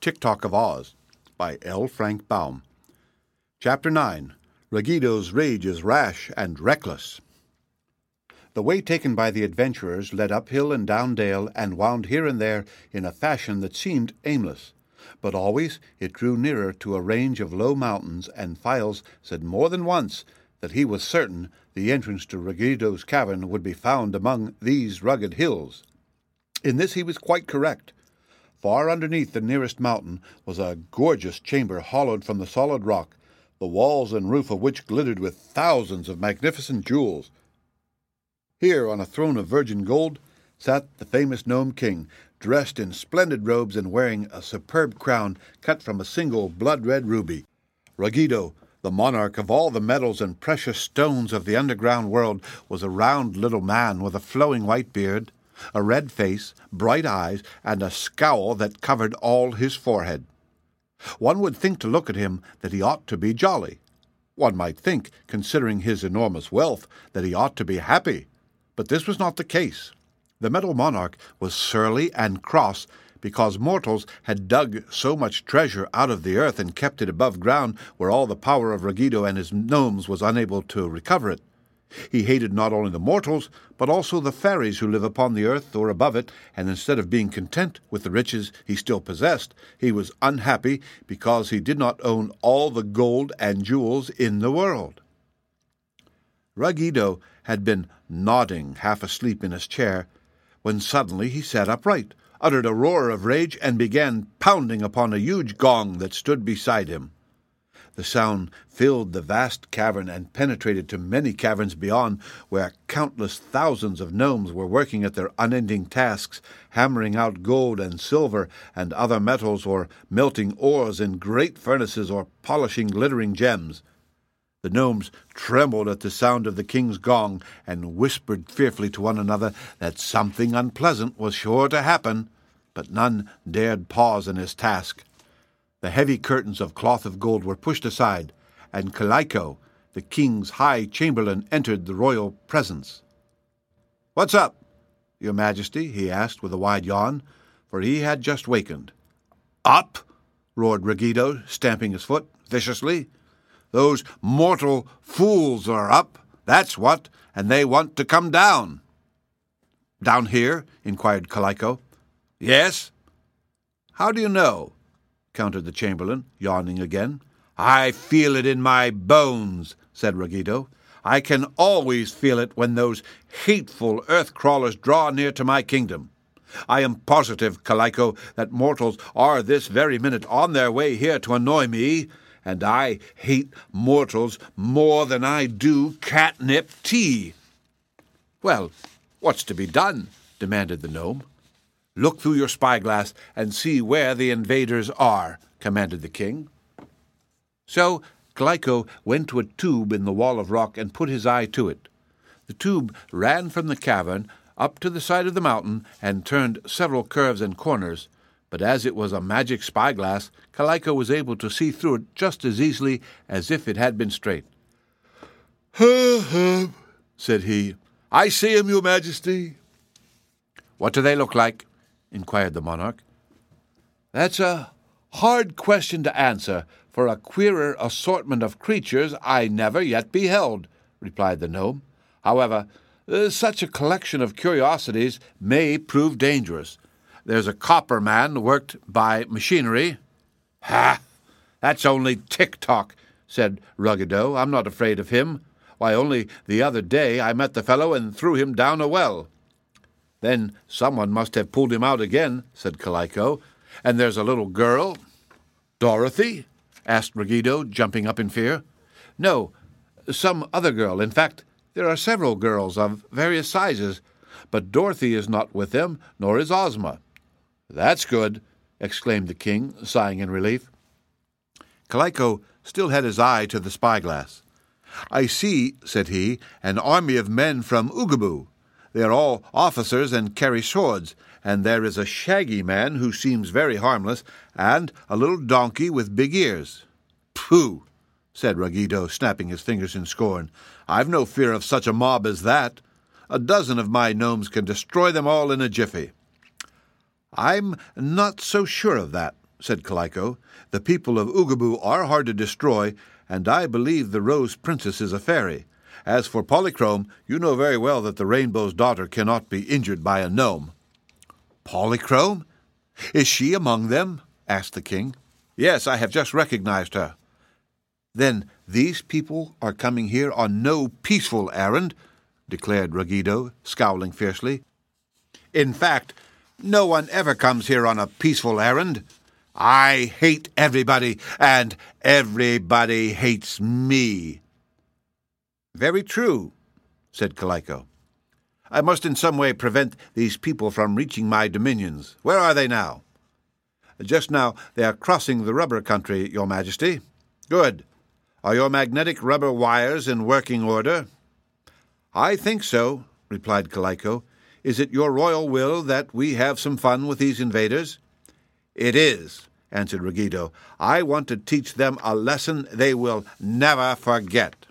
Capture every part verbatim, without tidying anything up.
Tik-Tok of Oz by L. Frank Baum. Chapter nine. Ruggedo's Rage is Rash and Reckless. The way taken by the adventurers led up hill and down dale and wound here and there in a fashion that seemed aimless. But always it drew nearer to a range of low mountains, and Files said more than once that he was certain the entrance to Ruggedo's cavern would be found among these rugged hills. In this he was quite correct. Far underneath the nearest mountain was a gorgeous chamber hollowed from the solid rock, the walls and roof of which glittered with thousands of magnificent jewels. Here, on a throne of virgin gold, sat the famous Gnome King, dressed in splendid robes and wearing a superb crown cut from a single blood-red ruby. Ruggedo, the monarch of all the metals and precious stones of the underground world, was a round little man with a flowing white beard, a red face, bright eyes, and a scowl that covered all his forehead. One would think to look at him that he ought to be jolly. One might think, considering his enormous wealth, that he ought to be happy. But this was not the case. The metal monarch was surly and cross because mortals had dug so much treasure out of the earth and kept it above ground where all the power of Ruggedo and his gnomes was unable to recover it. He hated not only the mortals, but also the fairies who live upon the earth or above it, and instead of being content with the riches he still possessed, he was unhappy because he did not own all the gold and jewels in the world. Ruggedo had been nodding half asleep in his chair, when suddenly he sat upright, uttered a roar of rage, and began pounding upon a huge gong that stood beside him. The sound filled the vast cavern and penetrated to many caverns beyond, where countless thousands of gnomes were working at their unending tasks, hammering out gold and silver and other metals, or melting ores in great furnaces, or polishing glittering gems. The gnomes trembled at the sound of the king's gong and whispered fearfully to one another that something unpleasant was sure to happen, but none dared pause in his task. The heavy curtains of cloth of gold were pushed aside, and Kaliko, the king's high chamberlain, entered the royal presence. "What's up, your majesty?" he asked with a wide yawn, for he had just wakened. "Up?" roared Ruggedo, stamping his foot viciously. "Those mortal fools are up, that's what, and they want to come down." "Down here?" inquired Kaliko. "Yes." "How do you know?" countered the chamberlain, yawning again. "I feel it in my bones," said Ruggedo. "I can always feel it when those hateful earth-crawlers draw near to my kingdom. I am positive, Kaliko, that mortals are this very minute on their way here to annoy me, and I hate mortals more than I do catnip tea." "Well, what's to be done?" demanded the gnome. "Look through your spyglass and see where the invaders are," commanded the king. So Kaliko went to a tube in the wall of rock and put his eye to it. The tube ran from the cavern up to the side of the mountain and turned several curves and corners, but as it was a magic spyglass, Kaliko was able to see through it just as easily as if it had been straight. "Ha, ha," said he. "I see 'em, your majesty." "What do they look like?" inquired the monarch. "That's a hard question to answer, for a queerer assortment of creatures I never yet beheld," replied the gnome. "However, uh, such a collection of curiosities may prove dangerous. There's a copper man worked by machinery." "Ha! That's only Tik-Tok," said Ruggedo. "I'm not afraid of him. Why, only the other day I met the fellow and threw him down a well." "Then someone must have pulled him out again," said Kaliko. "And there's a little girl." "Dorothy?" asked Ruggedo, jumping up in fear. "No, some other girl. In fact, there are several girls of various sizes, but Dorothy is not with them, nor is Ozma." "That's good," exclaimed the king, sighing in relief. Kaliko still had his eye to the spyglass. "I see," said he, "an army of men from Oogaboo. They are all officers and carry swords, and there is a shaggy man who seems very harmless, and a little donkey with big ears." "Pooh!" said Ruggedo, snapping his fingers in scorn. "I've no fear of such a mob as that. A dozen of my gnomes can destroy them all in a jiffy." "I'm not so sure of that," said Kaliko. "The people of Oogaboo are hard to destroy, and I believe the Rose Princess is a fairy. As for Polychrome, you know very well that the Rainbow's daughter cannot be injured by a gnome." "Polychrome? Is she among them?" asked the king. "Yes, I have just recognized her." "Then these people are coming here on no peaceful errand," declared Ruggedo, scowling fiercely. "In fact, no one ever comes here on a peaceful errand. I hate everybody, and everybody hates me." "Very true," said Kaliko. "I must in some way prevent these people from reaching my dominions. Where are they now?" "Just now they are crossing the rubber country, Your Majesty." "Good. Are your magnetic rubber wires in working order?" "I think so," replied Kaliko. "Is it your royal will that we have some fun with these invaders?" "It is," answered Ruggedo. "I want to teach them a lesson they will never forget."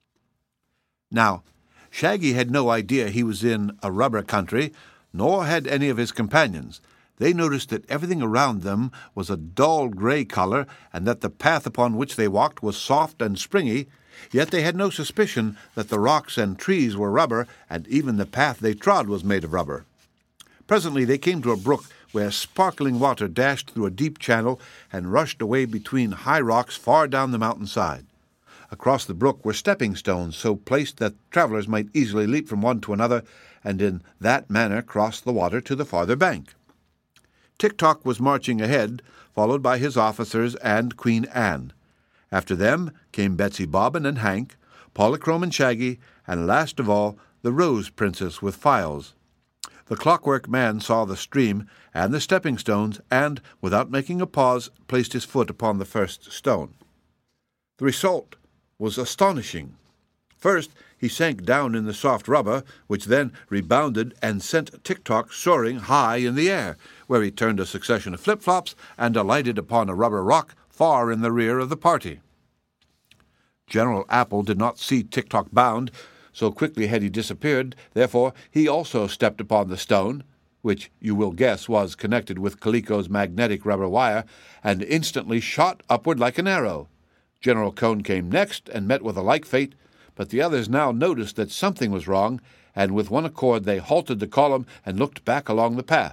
Now, Shaggy had no idea he was in a rubber country, nor had any of his companions. They noticed that everything around them was a dull gray color, and that the path upon which they walked was soft and springy, yet they had no suspicion that the rocks and trees were rubber, and even the path they trod was made of rubber. Presently they came to a brook where sparkling water dashed through a deep channel and rushed away between high rocks far down the mountainside. Across the brook were stepping stones, so placed that travelers might easily leap from one to another, and in that manner cross the water to the farther bank. Tik-Tok was marching ahead, followed by his officers and Queen Anne. After them came Betsy Bobbin and Hank, Polychrome and Shaggy, and last of all, the Rose Princess with Files. The Clockwork Man saw the stream and the stepping stones, and, without making a pause, placed his foot upon the first stone. The result was astonishing. First, he sank down in the soft rubber, which then rebounded and sent Tik-Tok soaring high in the air, where he turned a succession of flip-flops and alighted upon a rubber rock far in the rear of the party. General Apple did not see Tik-Tok bound, so quickly had he disappeared. Therefore he also stepped upon the stone, which you will guess was connected with Kaliko's magnetic rubber wire, and instantly shot upward like an arrow. General Cone came next and met with a like fate, but the others now noticed that something was wrong, and with one accord they halted the column and looked back along the path.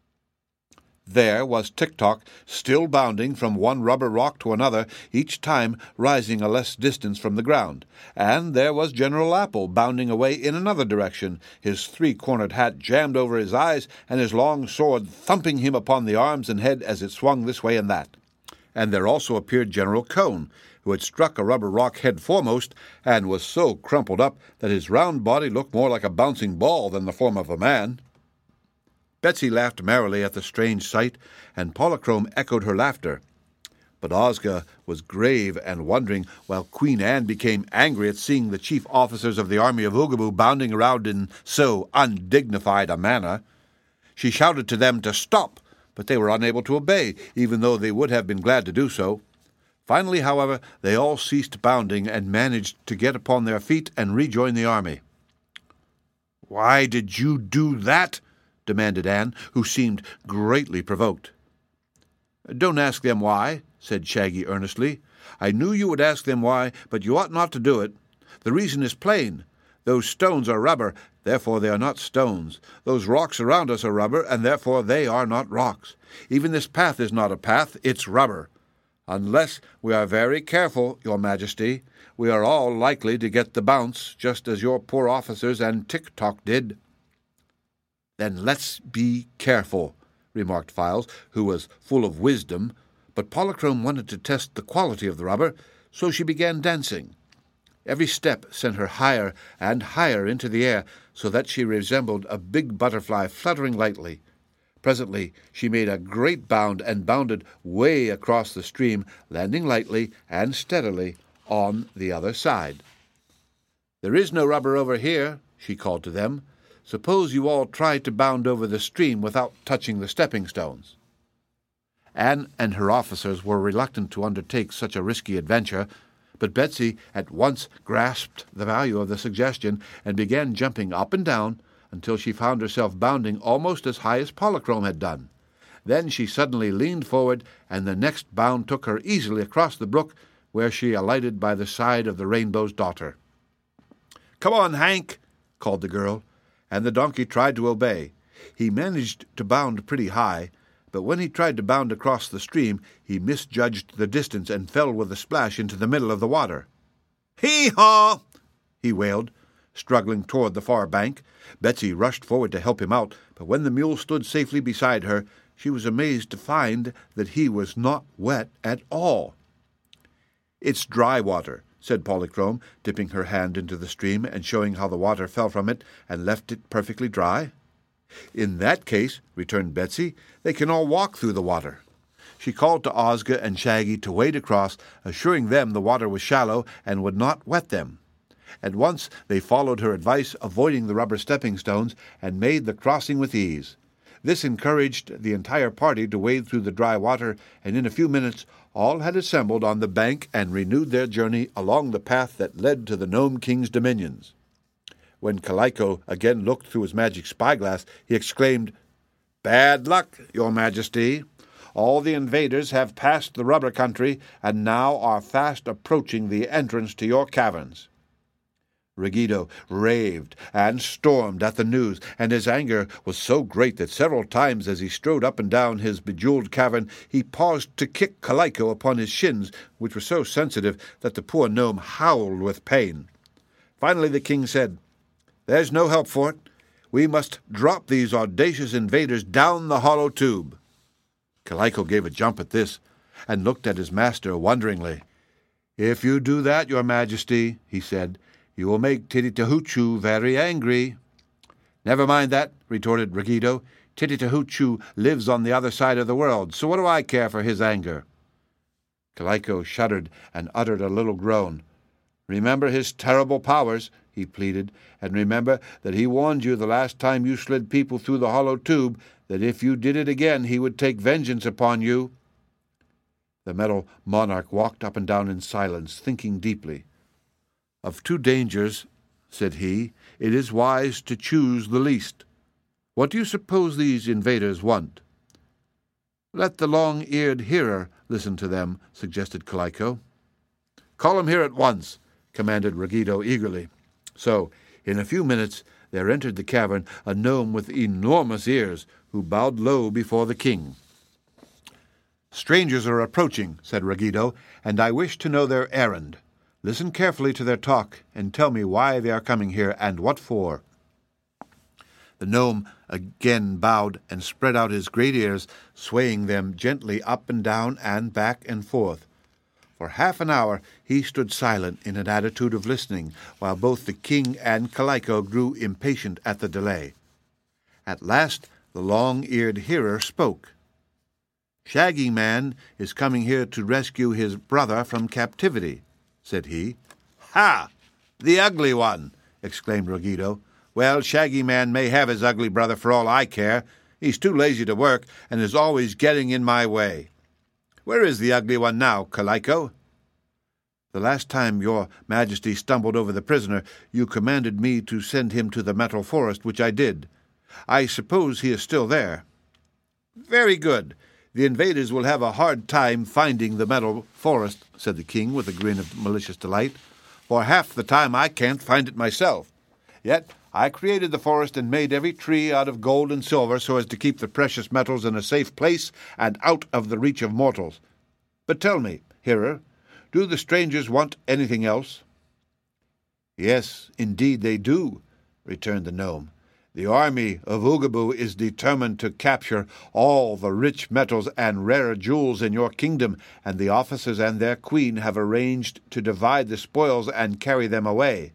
There was Tik-Tok, still bounding from one rubber rock to another, each time rising a less distance from the ground. And there was General Apple, bounding away in another direction, his three-cornered hat jammed over his eyes, and his long sword thumping him upon the arms and head as it swung this way and that. And there also appeared General Cone, who had struck a rubber rock head foremost, and was so crumpled up that his round body looked more like a bouncing ball than the form of a man. Betsy laughed merrily at the strange sight, and Polychrome echoed her laughter. But Ozga was grave and wondering, while Queen Anne became angry at seeing the chief officers of the army of Oogaboo bounding around in so undignified a manner. She shouted to them to stop, but they were unable to obey, even though they would have been glad to do so. Finally, however, they all ceased bounding and managed to get upon their feet and rejoin the army. "Why did you do that?" demanded Anne, who seemed greatly provoked. "Don't ask them why," said Shaggy earnestly. "I knew you would ask them why, but you ought not to do it. The reason is plain. Those stones are rubber, therefore they are not stones. Those rocks around us are rubber, and therefore they are not rocks. Even this path is not a path, it's rubber. Unless we are very careful, Your Majesty, we are all likely to get the bounce, just as your poor officers and Tik-Tok did." "Then let's be careful," remarked Files, who was full of wisdom, but Polychrome wanted to test the quality of the rubber, so she began dancing. Every step sent her higher and higher into the air, so that she resembled a big butterfly fluttering lightly. Presently she made a great bound and bounded way across the stream, landing lightly and steadily on the other side. "There is no rubber over here," she called to them. "Suppose you all try to bound over the stream without touching the stepping stones." Anne and her officers were reluctant to undertake such a risky adventure, but Betsy at once grasped the value of the suggestion and began jumping up and down until she found herself bounding almost as high as Polychrome had done. Then she suddenly leaned forward, and the next bound took her easily across the brook, where she alighted by the side of the Rainbow's Daughter. "Come on, Hank," called the girl, and the donkey tried to obey. He managed to bound pretty high, but when he tried to bound across the stream, he misjudged the distance and fell with a splash into the middle of the water. "Hee-haw!" he wailed, struggling toward the far bank. Betsy rushed forward to help him out, but when the mule stood safely beside her, she was amazed to find that he was not wet at all. "It's dry water," said Polychrome, dipping her hand into the stream and showing how the water fell from it and left it perfectly dry. "In that case," returned Betsy, "they can all walk through the water." She called to Ozga and Shaggy to wade across, assuring them the water was shallow and would not wet them. At once they followed her advice, avoiding the rubber stepping stones, and made the crossing with ease. This encouraged the entire party to wade through the dry water, and in a few minutes all had assembled on the bank and renewed their journey along the path that led to the Gnome King's dominions. When Kaliko again looked through his magic spyglass, he exclaimed, "Bad luck, Your Majesty! All the invaders have passed the rubber country and now are fast approaching the entrance to your caverns." Ruggedo raved and stormed at the news, and his anger was so great that several times as he strode up and down his bejeweled cavern, he paused to kick Kaliko upon his shins, which were so sensitive that the poor gnome howled with pain. Finally the king said, "There's no help for it. We must drop these audacious invaders down the hollow tube." Kaliko gave a jump at this, and looked at his master wonderingly. "If you do that, Your Majesty," he said, "you will make Tititi-Hoochoo very angry." "Never mind that," retorted Ruggedo. "Tititi-Hoochoo lives on the other side of the world, so what do I care for his anger?" Kaliko shuddered and uttered a little groan. "Remember his terrible powers," he pleaded, "and remember that he warned you the last time you slid people through the hollow tube that if you did it again he would take vengeance upon you." The metal monarch walked up and down in silence, thinking deeply. "Of two dangers," said he, "it is wise to choose the least. What do you suppose these invaders want?" "Let the long-eared hearer listen to them," suggested Kaliko. "Call him here at once," commanded Ruggedo eagerly. So, in a few minutes, there entered the cavern a gnome with enormous ears, who bowed low before the king. "Strangers are approaching," said Ruggedo, "and I wish to know their errand. Listen carefully to their talk, and tell me why they are coming here and what for." The gnome again bowed and spread out his great ears, swaying them gently up and down and back and forth. For half an hour he stood silent in an attitude of listening, while both the king and Kaliko grew impatient at the delay. At last the long-eared hearer spoke. "Shaggy Man is coming here to rescue his brother from captivity," said he. "Ha! The ugly one!" exclaimed Ruggedo. "Well, Shaggy Man may have his ugly brother for all I care. He's too lazy to work and is always getting in my way. Where is the ugly one now, Kaliko?" "The last time Your Majesty stumbled over the prisoner, you commanded me to send him to the Metal Forest, which I did. I suppose he is still there." "Very good. The invaders will have a hard time finding the Metal Forest," said the king with a grin of malicious delight. "For half the time I can't find it myself. Yet I created the forest and made every tree out of gold and silver so as to keep the precious metals in a safe place and out of the reach of mortals. But tell me, hearer, do the strangers want anything else?" "Yes, indeed they do," returned the gnome. "The army of Oogaboo is determined to capture all the rich metals and rare jewels in your kingdom, and the officers and their queen have arranged to divide the spoils and carry them away."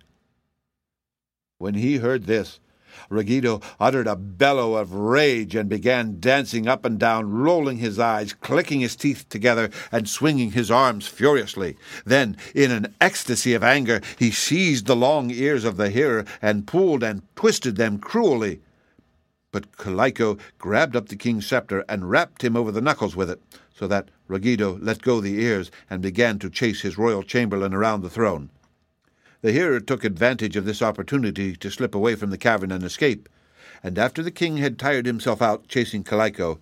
When he heard this, Ruggedo uttered a bellow of rage and began dancing up and down, rolling his eyes, clicking his teeth together, and swinging his arms furiously. Then, in an ecstasy of anger, he seized the long ears of the hearer and pulled and twisted them cruelly. But Kaliko grabbed up the king's scepter and rapped him over the knuckles with it, so that Ruggedo let go the ears and began to chase his royal chamberlain around the throne. The hearer took advantage of this opportunity to slip away from the cavern and escape, and after the king had tired himself out chasing Kaliko,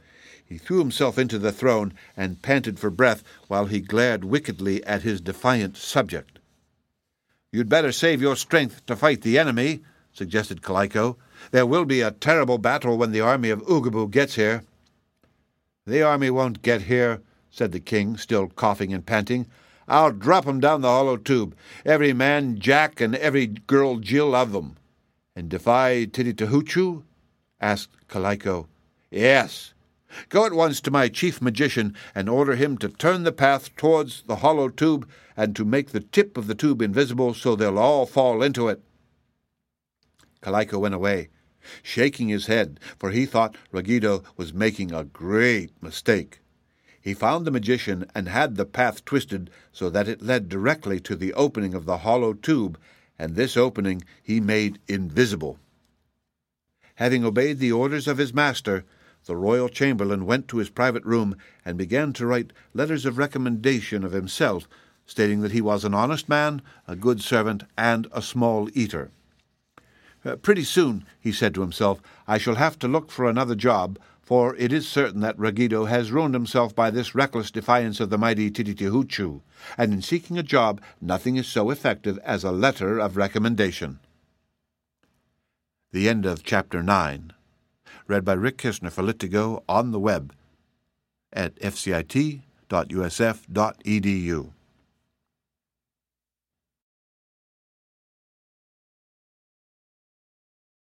He threw himself into the throne and panted for breath while he glared wickedly at his defiant subject. "You'd better save your strength to fight the enemy," suggested Kaliko. "There will be a terrible battle when the army of Oogaboo gets here." "The army won't get here," said the king, still coughing and panting. "I'll drop 'em down the hollow tube, every man Jack and every girl Jill of them." "And defy Tititi-Hoochoo?" asked Kaliko. "Yes. Go at once to my chief magician and order him to turn the path towards the hollow tube and to make the tip of the tube invisible so they'll all fall into it." Kaliko went away, shaking his head, for he thought Ragito was making a great mistake. He found the magician and had the path twisted so that it led directly to the opening of the hollow tube, and this opening he made invisible. Having obeyed the orders of his master, the royal chamberlain went to his private room and began to write letters of recommendation of himself, stating that he was an honest man, a good servant, and a small eater. Uh, pretty soon, he said to himself, I shall have to look for another job, for it is certain that Ragito has ruined himself by this reckless defiance of the mighty Tititi-Hoochoo, and in seeking a job, nothing is so effective as a letter of recommendation. The end of Chapter nine. Read by Rick Kishner for Lit2Go on the web at f c i t dot u s f dot e d u.